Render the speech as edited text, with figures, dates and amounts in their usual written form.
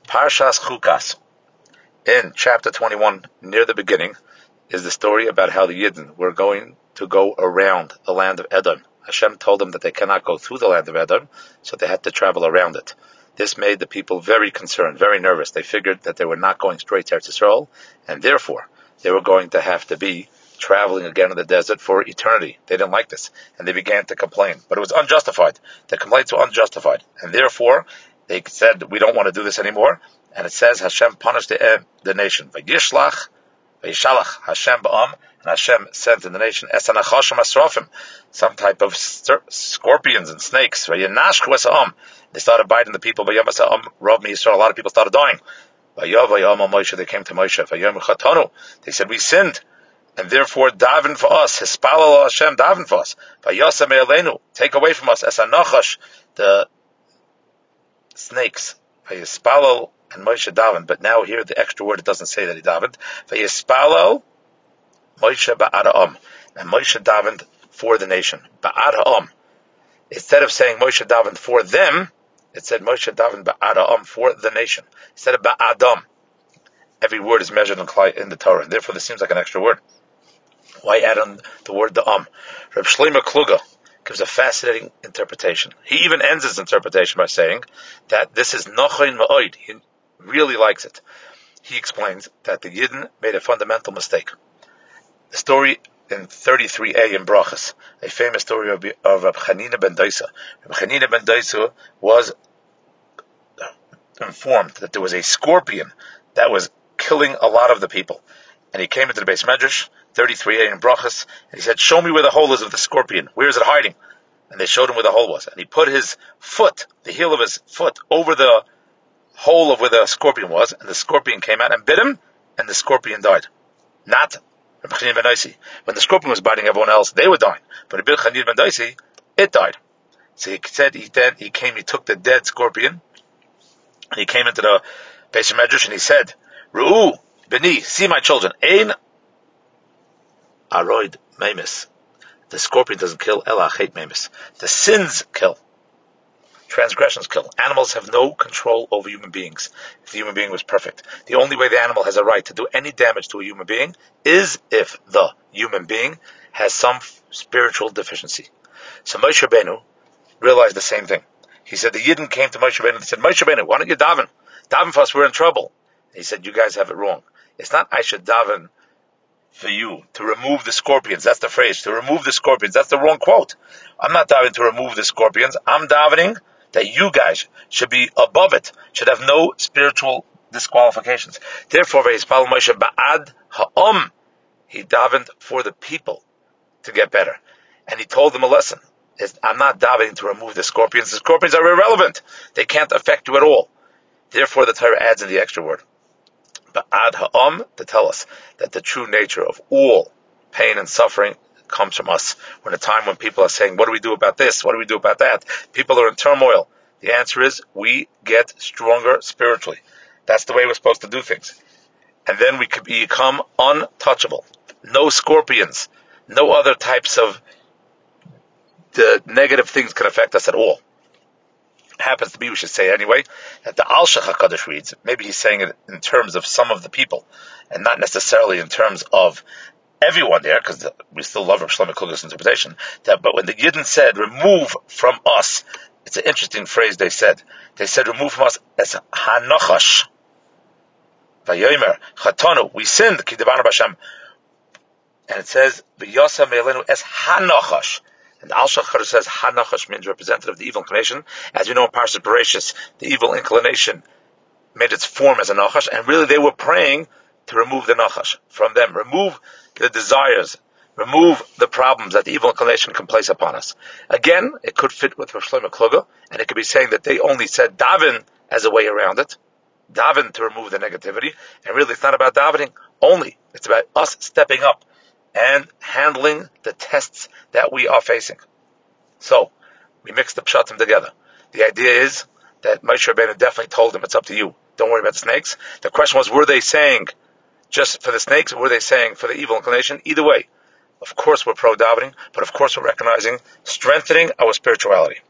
Parshas Chukas, in chapter 21, near the beginning, is the story about how the Yidden were going to go around the land of Edom. Hashem told them that they cannot go through the land of Edom, so they had to travel around it. This made the people very concerned, very nervous. They figured that they were not going straight to Eretz Yisrael, and therefore they were going to have to be traveling again in the desert for eternity. They didn't like this, and they began to complain. But it was unjustified. The complaints were unjustified, and therefore they said, we don't want to do this anymore. And it says Hashem punished the nation. Vayishlach, Vayishalach Hashem ba'am, and Hashem sent in the nation esanachashim asrofim, some type of scorpions and snakes. Vayinashchu esa'am. They started biting the people. Vayom esa'am rov miYisrael. A lot of people started dying. Vayov vayom Moshe. They came to Moshe. Vayom chatonu. They said, we sinned, and therefore daven for us. Hispalel Hashem, daven for us. Vayosem eleinu. Take away from us esanachash, the snakes. Vayispalel, and Moshe davened, but now here the extra word, it doesn't say that he davened. Vayispalel Moshe ba'ad ha'am, and Moshe davened for the nation. Ba'ad ha'am. Instead of saying Moshe davened for them, it said Moshe davened ba'ad ha'am, for the nation. Instead of ba'adam. Every word is measured in the Torah, and therefore this seems like an extra word. Why add on the word da'am? Reb Shlomo Kluger gives a fascinating interpretation. He even ends his interpretation by saying that this is nochain ma'od. He really likes it. He explains that the Yidden made a fundamental mistake. The story in 33a in Brachas, a famous story of Reb Chanina ben Dosa. Reb Chanina ben Dosa was informed that there was a scorpion that was killing a lot of the people. And he came into the Beis Medrash, 33a in Brachas, and he said, show me where the hole is of the scorpion. Where is it hiding? And they showed him where the hole was. And he put his foot, the heel of his foot, over the hole of where the scorpion was, and the scorpion came out and bit him, and the scorpion died. Not Reb Chanina ben Dosa. When the scorpion was biting everyone else, they were dying. But Reb Chanina ben Dosa, it died. So he said he took the dead scorpion, and he came into the Beis Medrash, and he said, Ru'u, Beni, see my children, Ein Aroid Memes. The scorpion doesn't kill, Ela Chet Memes. The sins kill. Transgressions kill. Animals have no control over human beings. If the human being was perfect, the only way the animal has a right to do any damage to a human being is if the human being has some spiritual deficiency. So Moshe Rabbeinu realized the same thing. He said, the Yidden came to Moshe Rabbeinu and said, Moshe Rabbeinu, why don't you daven? Daven for us, we're in trouble. And he said, you guys have it wrong. It's not I should daven for you to remove the scorpions. That's the phrase, to remove the scorpions. That's the wrong quote. I'm not davening to remove the scorpions. I'm davening that you guys should be above it, should have no spiritual disqualifications. Therefore, Vayispal Moshe ba'ad ha'am, he davened for the people to get better. And he told them a lesson. I'm not davening to remove the scorpions. The scorpions are irrelevant. They can't affect you at all. Therefore, the Torah adds in the extra word, ba'ad ha'am, to tell us that the true nature of all pain and suffering comes from us. We're in a time when people are saying, what do we do about this? What do we do about that? People are in turmoil. The answer is, we get stronger spiritually. That's the way we're supposed to do things. And then we could become untouchable. No scorpions, no other types of the negative things can affect us at all. It happens to be, we should say anyway, that the Al-Shech HaKadosh reads, maybe he's saying it in terms of some of the people, and not necessarily in terms of everyone there, because we still love Reb Shlomo Kluger's interpretation, but when the Yidden said, remove from us, it's an interesting phrase they said. They said, remove from us as hanachash. Vayomer, chatonu, we sinned, ki devanu b'Hashem. And it says, v'yosam me'elenu as hanachash. And the Al-Shech HaKadosh says, hanachash means representative of the evil inclination. As you know in Parshas Bereshis, the evil inclination made its form as a nachash, and really they were praying to remove the nachash from them, remove the desires, remove the problems that the evil inclination can place upon us. Again, it could fit with Reb Shlomo Kluger, and it could be saying that they only said daven as a way around it, daven to remove the negativity, and really it's not about davening only, it's about us stepping up and handling the tests that we are facing. So, we mix the pshatim together. The idea is that Moshe Rabbeinu definitely told them, it's up to you, don't worry about the snakes. The question was, were they saying just for the snakes, or were they saying for the evil inclination? Either way, of course we're pro-davening, but of course we're recognizing strengthening our spirituality.